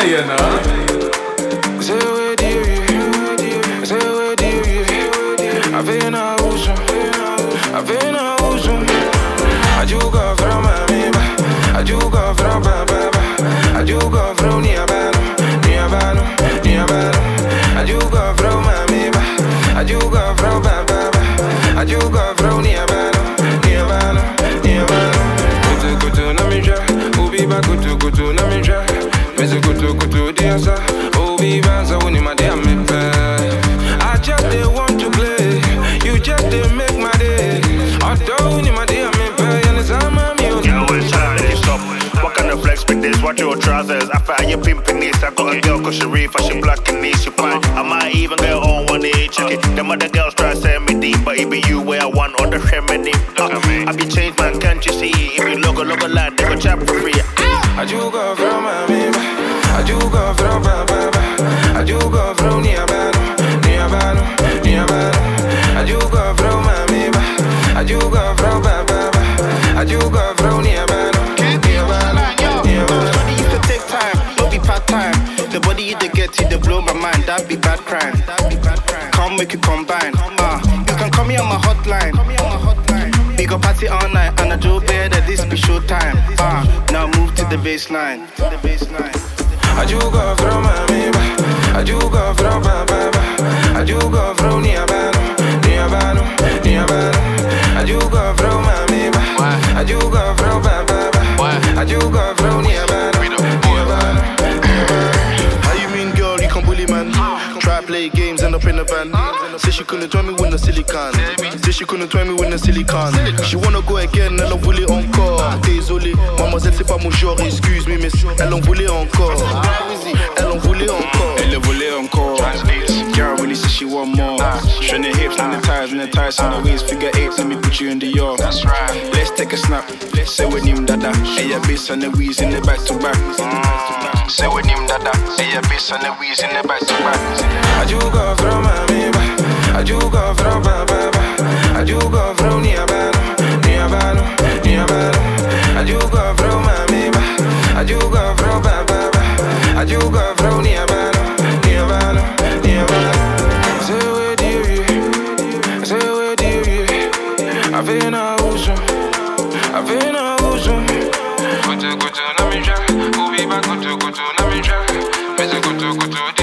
meierna. I just they want to play. You just they make my day. What kind of flex with this? Watch your trousers. I find you pimping this. I got a girl called Sharif. She black and this. She fine. I might even get on one day. Check it. Them other girls try to send me deep, but it be you where I want on the remedy. I be changed, man. Can't you see? If you look like they go chat for free. I do go from my baby. I do go from Baba. I do go from Niabano. I do go from my baby. I do go from Baba. I do go from Niabano. Body used to take time, don't be part time. The body you dey get, it dey blow my mind. That be bad crime. Come make you combine. You can call me on my hotline. We go party all night and I do better. This be showtime. Now move to the baseline. I do go from my baby. I do go from Baba. I do go from Niabano. I do go from my baby. I do go from Baba. I do go from Niabano. How you mean, girl? You can bully man. Try play games, end up in the van. Say she couldn't tell me when the silicon. Say she couldn't tell me when the silicon. She wanna go again, elle en voulait encore. Désolé, mademoiselle, c'est pas mon genre. Excuse me, miss. Elle en voulait encore. Elle en voulait encore. Elle en voulait encore. Girl really said she want more. Showing the hips, and the thighs on the waist. Figure eight, let me put you in the yard. That's right. Let's take a snap. Say with him dada. Hey, your bass and the wheeze in the back to back. Say with him dada. Hey, your bass and the wheeze in the back to back. I do go from my baby. I do go from Baba. I do go from Niabano. I do go from my baby. I do go from Baba. I do go from Niabano. Say where do you? I feel no ocean. Kutu na minja, ubi ba kutu na minja. Meze kutu